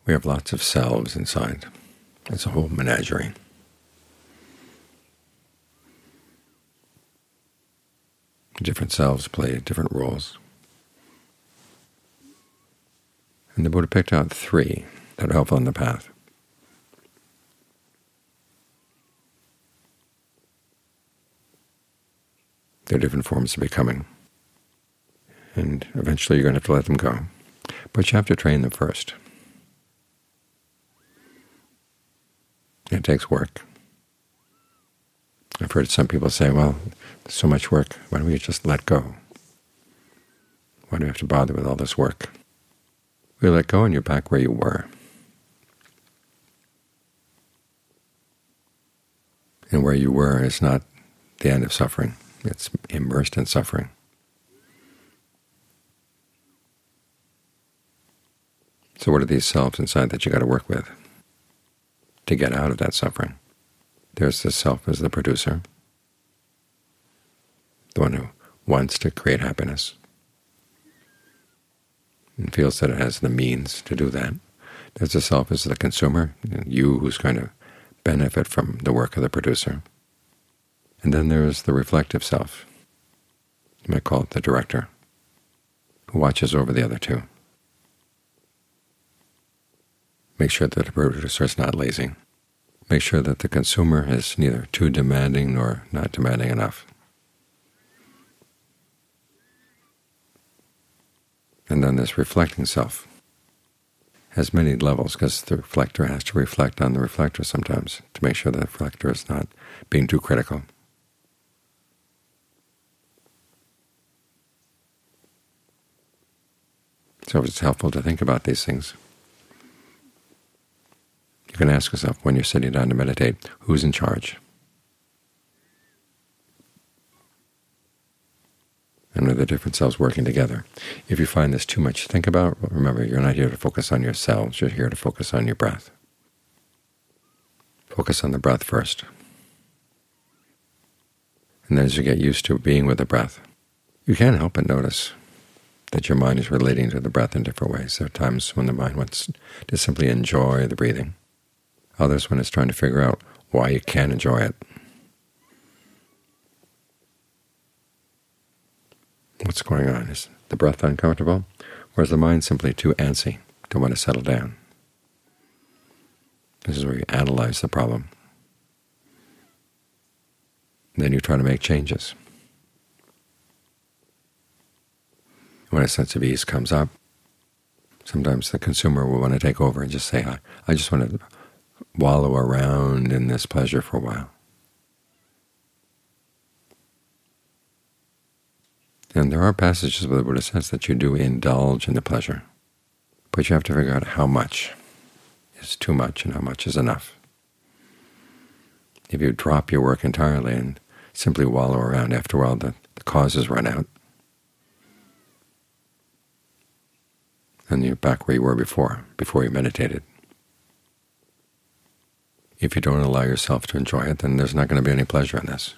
We have lots of selves inside. It's a whole menagerie. Different selves play different roles. And the Buddha picked out 3 that are helpful in the path. They're different forms of becoming, and eventually you're going to have to let them go. But you have to train them first. It takes work. I've heard some people say, well, there's so much work, why don't we just let go? Why do we have to bother with all this work? We let go and you're back where you were. And where you were is not the end of suffering. It's immersed in suffering. So what are these selves inside that you got to work with to get out of that suffering? There's the self as the producer, the one who wants to create happiness and feels that it has the means to do that. There's the self as the consumer, you who's going to benefit from the work of the producer. And then there's the reflective self. You might call it the director, who watches over the other 2. Make sure that the producer is not lazy. Make sure that the consumer is neither too demanding nor not demanding enough. And then this reflecting self has many levels, because the reflector has to reflect on the reflector sometimes to make sure the reflector is not being too critical. So it's helpful to think about these things. You can ask yourself when you're sitting down to meditate, who's in charge? And are the different selves working together? If you find this too much to think about, remember, you're not here to focus on yourselves, you're here to focus on your breath. Focus on the breath first. And then as you get used to being with the breath, you can't help but notice that your mind is relating to the breath in different ways. There are times when the mind wants to simply enjoy the breathing. Others when it's trying to figure out why you can't enjoy it. What's going on? Is the breath uncomfortable? Or is the mind simply too antsy, to want to settle down? This is where you analyze the problem. And then you try to make changes. When a sense of ease comes up, sometimes the consumer will want to take over and just say, I just want to wallow around in this pleasure for a while. And there are passages where the Buddha says that you do indulge in the pleasure, but you have to figure out how much is too much and how much is enough. If you drop your work entirely and simply wallow around, after a while the causes run out, and you're back where you were before you meditated. If you don't allow yourself to enjoy it, then there's not going to be any pleasure in this.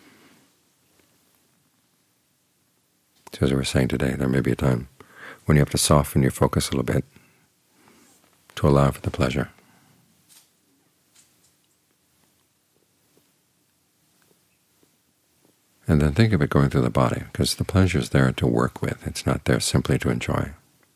So as we were saying today, there may be a time when you have to soften your focus a little bit to allow for the pleasure. And then think of it going through the body, because the pleasure is there to work with. It's not there simply to enjoy.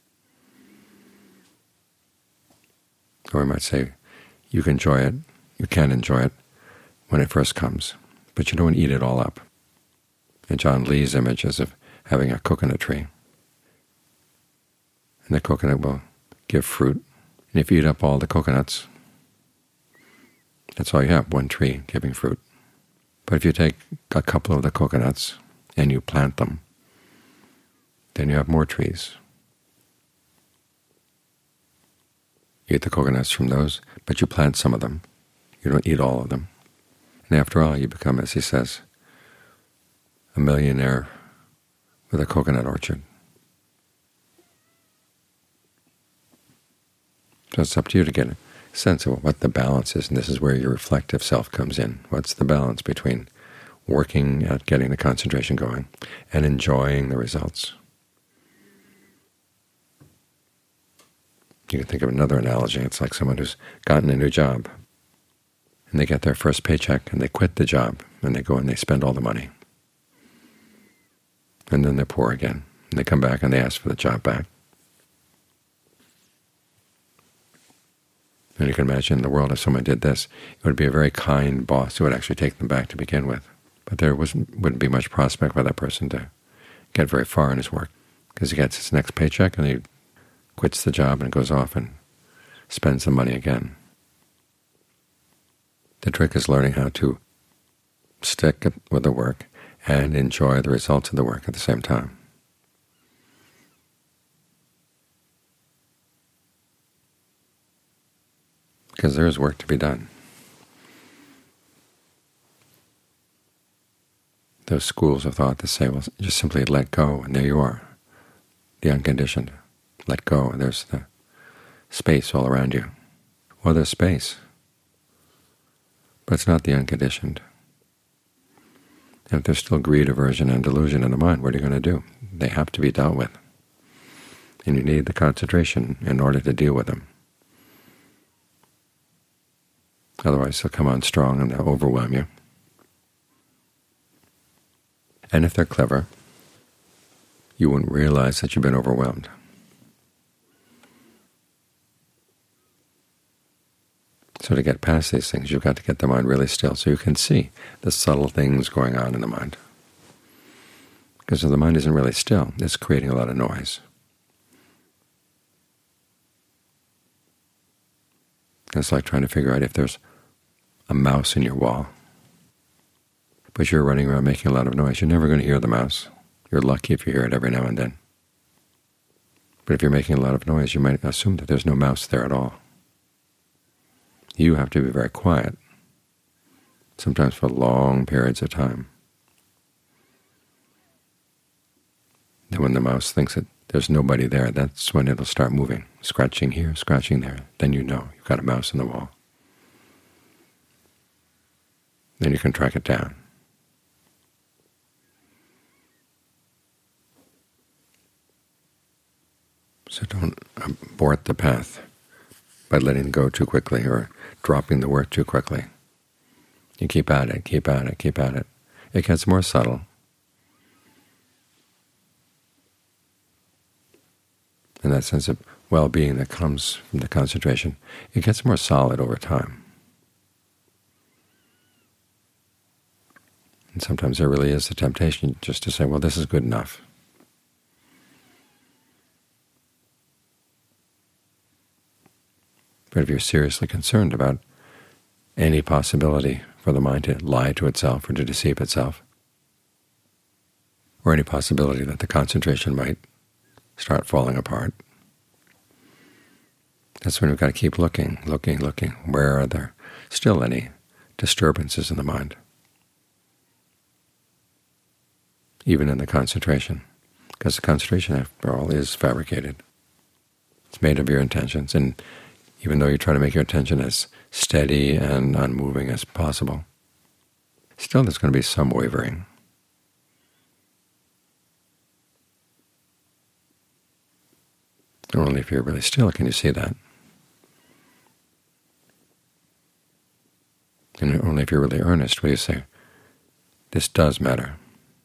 Or we might say, you can enjoy it, you can enjoy it when it first comes, but you don't eat it all up. And John Lee's image is of having a coconut tree. And the coconut will give fruit. And if you eat up all the coconuts, that's all you have, one tree giving fruit. But if you take a couple of the coconuts and you plant them, then you have more trees. You eat the coconuts from those, but you plant some of them. You don't eat all of them. And after all, you become, as he says, a millionaire with a coconut orchard. So it's up to you to get a sense of what the balance is, and this is where your reflective self comes in. What's the balance between working at getting the concentration going and enjoying the results? You can think of another analogy. It's like someone who's gotten a new job, and they get their first paycheck, and they quit the job, and they go and they spend all the money. And then they're poor again. And they come back and they ask for the job back. And you can imagine in the world if someone did this, it would be a very kind boss who would actually take them back to begin with. But there wouldn't be much prospect for that person to get very far in his work, because he gets his next paycheck and he quits the job and goes off and spends the money again. The trick is learning how to stick with the work and enjoy the results of the work at the same time. Because there is work to be done. Those schools of thought that say, well, just simply let go, and there you are, the unconditioned. Let go, and there's the space all around you. Well, there's space, but it's not the unconditioned. And if there's still greed, aversion, and delusion in the mind, what are you going to do? They have to be dealt with. And you need the concentration in order to deal with them. Otherwise they'll come on strong and they'll overwhelm you. And if they're clever, you wouldn't realize that you've been overwhelmed. So to get past these things, you've got to get the mind really still so you can see the subtle things going on in the mind. Because if the mind isn't really still, it's creating a lot of noise. It's like trying to figure out if there's a mouse in your wall, but you're running around making a lot of noise. You're never going to hear the mouse. You're lucky if you hear it every now and then. But if you're making a lot of noise, you might assume that there's no mouse there at all. You have to be very quiet, sometimes for long periods of time. Then when the mouse thinks that there's nobody there, that's when it'll start moving, scratching here, scratching there. Then you know you've got a mouse in the wall. Then you can track it down. So don't abort the path by letting go too quickly or dropping the work too quickly. You keep at it, keep at it, keep at it. It gets more subtle. And that sense of well-being that comes from the concentration, it gets more solid over time. And sometimes there really is the temptation just to say, well, this is good enough. But if you're seriously concerned about any possibility for the mind to lie to itself or to deceive itself, or any possibility that the concentration might start falling apart, that's when we've got to keep looking, looking, looking. Where are there still any disturbances in the mind? Even in the concentration, because the concentration, after all, is fabricated. It's made of your intentions, and even though you try to make your attention as steady and unmoving as possible, still there's going to be some wavering. Only if you're really still can you see that. And only if you're really earnest will you say, this does matter.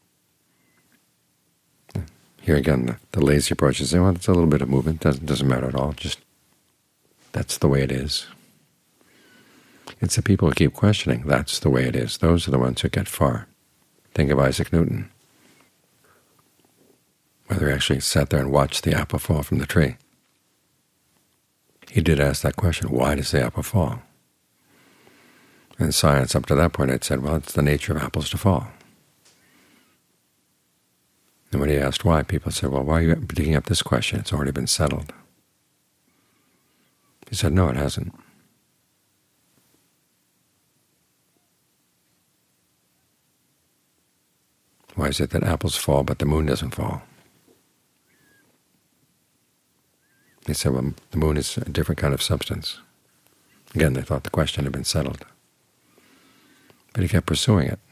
Here again, the lazy approach is, well, it's a little bit of movement, doesn't matter at all, just that's the way it is. It's the people who keep questioning, that's the way it is. Those are the ones who get far. Think of Isaac Newton, whether he actually sat there and watched the apple fall from the tree. He did ask that question, why does the apple fall? And science up to that point had said, well, it's the nature of apples to fall. And when he asked why, people said, well, why are you digging up this question? It's already been settled. He said, no, it hasn't. Why is it that apples fall but the moon doesn't fall? He said, well, the moon is a different kind of substance. Again, they thought the question had been settled. But he kept pursuing it.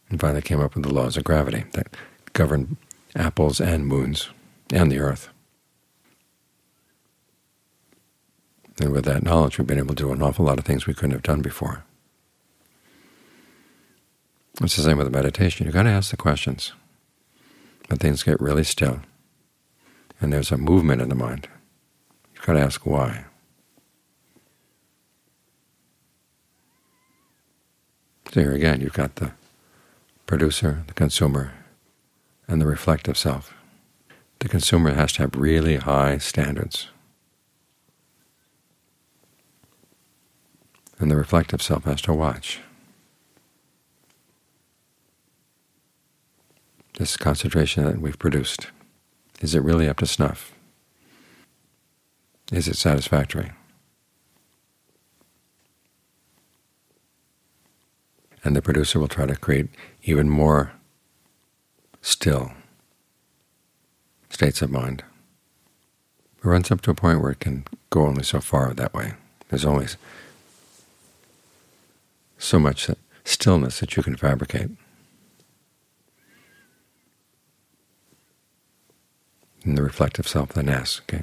and finally came up with the laws of gravity that govern apples and moons and the earth. And with that knowledge, we've been able to do an awful lot of things we couldn't have done before. It's the same with the meditation. You've got to ask the questions. When things get really still and there's a movement in the mind, you've got to ask why. So here again, you've got the producer, the consumer, and the reflective self. The consumer has to have really high standards, and the reflective self has to watch. This concentration that we've produced, is it really up to snuff? Is it satisfactory? And the producer will try to create even more still states of mind. It runs up to a point where it can go only so far that way. There's only so much stillness that you can fabricate. And the reflective self then asks, okay,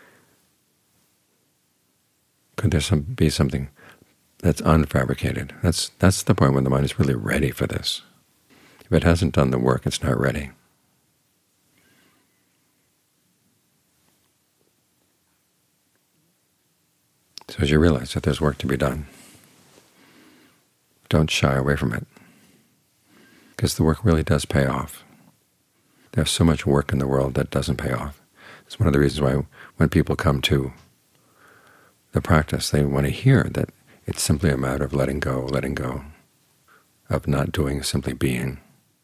could there be something that's unfabricated? That's the point when the mind is really ready for this. If it hasn't done the work, it's not ready. So as you realize that there's work to be done, don't shy away from it, because the work really does pay off. There's so much work in the world that doesn't pay off. It's one of the reasons why when people come to the practice, they want to hear that it's simply a matter of letting go, of not doing, simply being.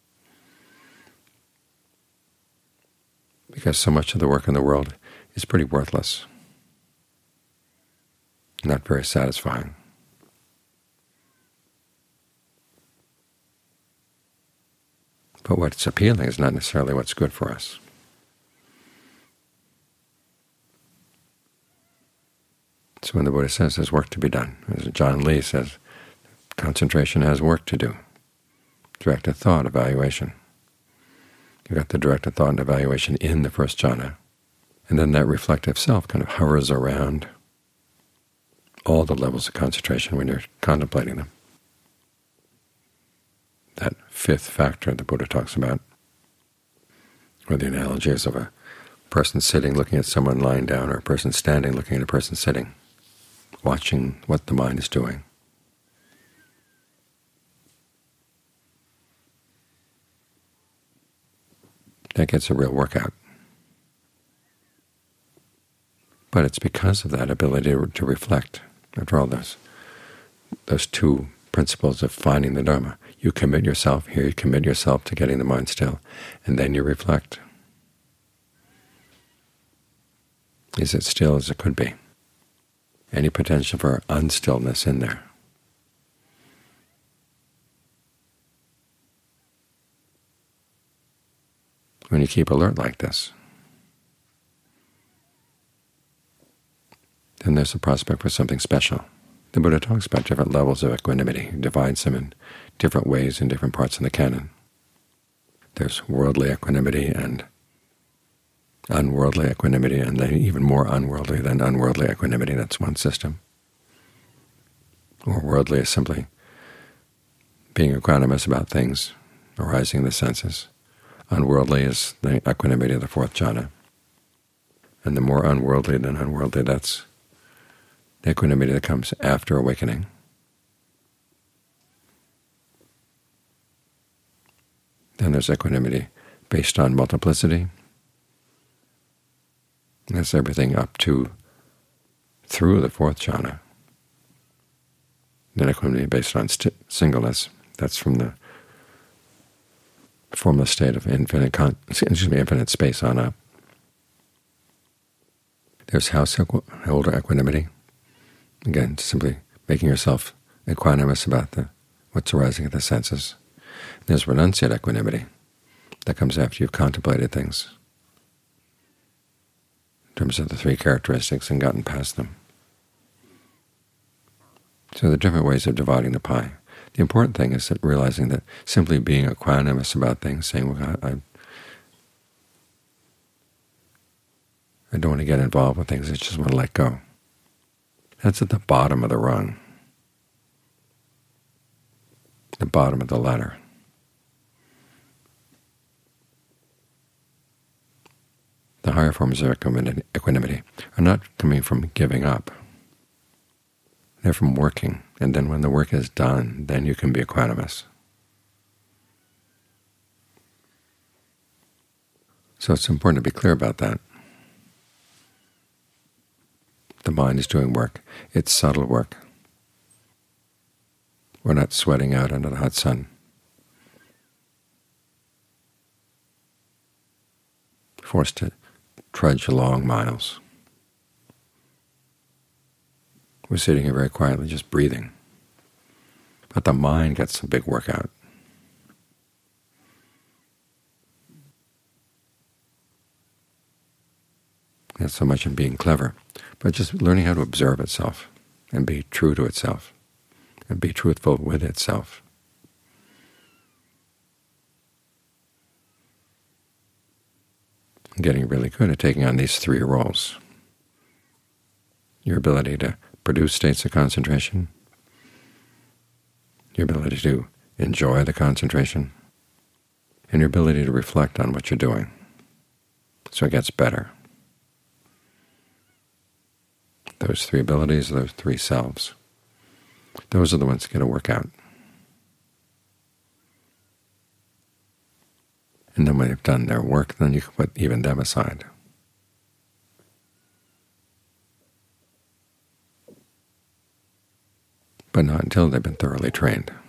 Because so much of the work in the world is pretty worthless, not very satisfying. But what's appealing is not necessarily what's good for us. So when the Buddha says there's work to be done, as John Lee says, concentration has work to do. Directed thought, evaluation. You've got the directed thought and evaluation in the first jhana. And then that reflective self kind of hovers around all the levels of concentration when you're contemplating them. That fifth factor the Buddha talks about, where the analogy is of a person sitting looking at someone lying down, or a person standing looking at a person sitting, watching what the mind is doing. That gets a real workout. But it's because of that ability to reflect. After all, those two principles of finding the Dharma. You commit yourself, here you commit yourself to getting the mind still, and then you reflect. Is it still as it could be? Any potential for unstillness in there? When you keep alert like this, then there's a prospect for something special. The Buddha talks about different levels of equanimity. He divides them in different ways in different parts of the canon. There's worldly equanimity and unworldly equanimity, and then even more unworldly than unworldly equanimity. That's one system. Or worldly is simply being equanimous about things arising in the senses. Unworldly is the equanimity of the fourth jhana. And the more unworldly than unworldly, that's the equanimity that comes after awakening. Then there's equanimity based on multiplicity. That's everything up to through the fourth jhana. Then equanimity based on singleness. That's from the formless state of infinite space on up. There's householder equanimity. Again, simply making yourself equanimous about what's arising in the senses. There's renunciate equanimity that comes after you've contemplated things in terms of the three characteristics and gotten past them. So there are different ways of dividing the pie. The important thing is that realizing that simply being equanimous about things, saying, well, I don't want to get involved with things, I just want to let go. That's at the bottom of the rung, the bottom of the ladder. The higher forms of equanimity are not coming from giving up. They're from working, and then when the work is done, then you can be equanimous. So it's important to be clear about that. The mind is doing work. It's subtle work. We're not sweating out under the hot sun, forced to trudge long miles. We're sitting here very quietly, just breathing. But the mind gets a big workout. Not so much in being clever, but just learning how to observe itself and be true to itself and be truthful with itself. Getting really good at taking on these three roles: your ability to produce states of concentration, your ability to enjoy the concentration, and your ability to reflect on what you're doing so it gets better. Those three abilities, those three selves, those are the ones that get to work out. And then when they've done their work, then you can put even them aside. But not until they've been thoroughly trained.